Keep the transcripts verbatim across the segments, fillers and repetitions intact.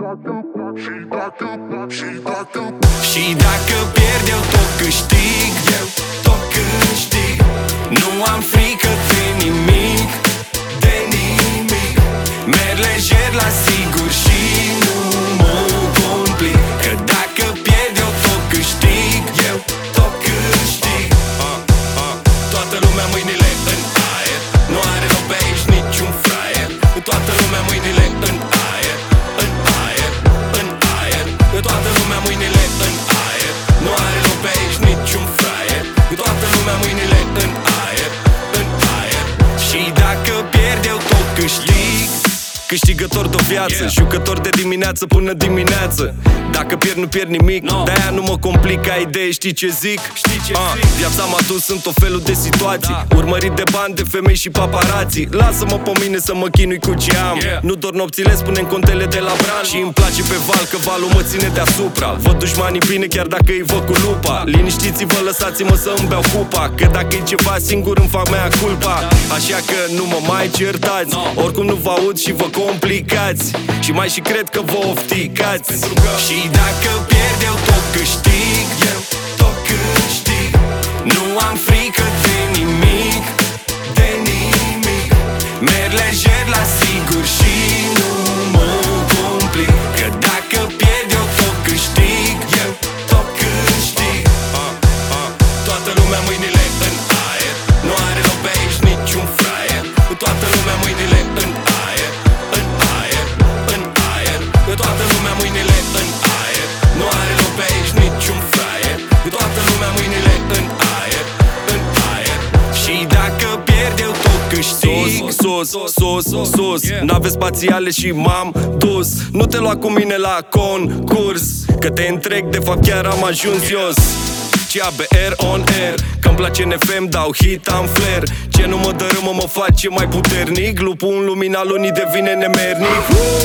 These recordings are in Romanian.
Și dacă pierd eu tot câștig, eu tot câștig. Nu am frică de nimic, de nimic. Merg lejer la sigur și nu mă complic. Că dacă pierd eu tot câștig, eu tot câștig. uh, uh. Toată lumea mâinile în aer, nu are loc pe aici niciun fraier. Toată lumea mâinile în aer, în aer, în aer. Toată lumea mâinile în aer, nu are loc pe aici niciun fraier. Toată lumea mâinile în aer, în aer. Și dacă pierd eu tot câștig. Câștigător de viață, yeah. Jucător de dimineață până dimineață. Dacă pierd, nu pierd nimic, no. De-aia nu mă complic, ai idee, știi ce zic? Știi ce ah, zic? Viața m-a dus în tot felul de situații, da. Urmărit de bani, de femei și paparații. Lasă-mă pe mine să mă chinui cu ce am, yeah. Nu dorm nopțile, spune-n contele de la bran. Și îmi place pe val că valul mă ține deasupra. Văd dușmanii bine chiar dacă îi văd cu lupa. Liniștiți-vă, lăsați-mă să îmi beau cupa. Că dacă e ceva singur îmi fac mea culpa. Așa că nu mă mai certați, no. Oricum nu vă aud și vă complicați. Și mai și cred că vă ofticați. Și dacă pierd eu tot câștig, eu tot câștig. Nu am frică de nimic, de nimic. Merg lejer la sigur și nu mă complic. Că dacă pierd eu tot câștig, eu tot câștig. uh, uh. Toată lumea mâinile în aer, nu are loc pe aici niciun fraier. Toată lumea mâinile în aer, în aer, în aer. Toată lumea mâinile în aer, nu are loc pe aici niciun fraier. Toată lumea mâinile în aer, în aer. Și dacă pierd eu tot câștig. Sus, sus, sus, sus. Nave spațiale și m-am dus. Nu te lua cu mine la concurs, că te întreg, de fapt chiar am ajuns jos. C A B R on air, că-mi place N F M, dau hit, am flair. Ce nu mă dărâmă mă face mai puternic. Lupul în lumina lunii devine nemernic.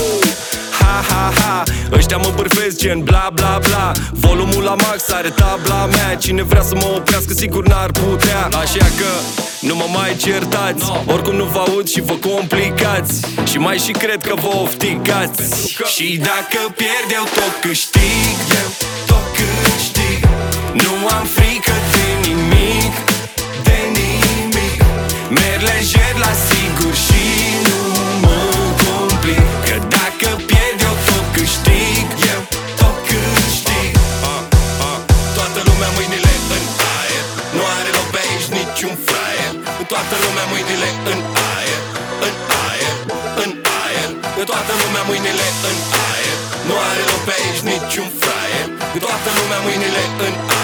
Ha, ha, ha, ăștia mă bârfesc gen bla, bla, bla. Volumul la max are tabla mea. Cine vrea să mă oprească sigur n-ar putea. Așa că nu mă mai certați, oricum nu vă aud și vă complicați. Și mai și cred că vă ofticați. Și dacă pierd eu tot câștig, eu tot câștig. Nu am frică de nimic, de nimic. Merg lejer la sigur și nu mă complic. Că dacă pierd eu tot câștig, eu tot câștig. uh, uh. Toată lumea mâinile în aer, nu are loc pe aici niciun fraier. Toată lumea mâinile în aer, în aer, în aer. Toată lumea mâinile în aer, nu are loc pe aici niciun fraier. Toată lumea mâinile în aer.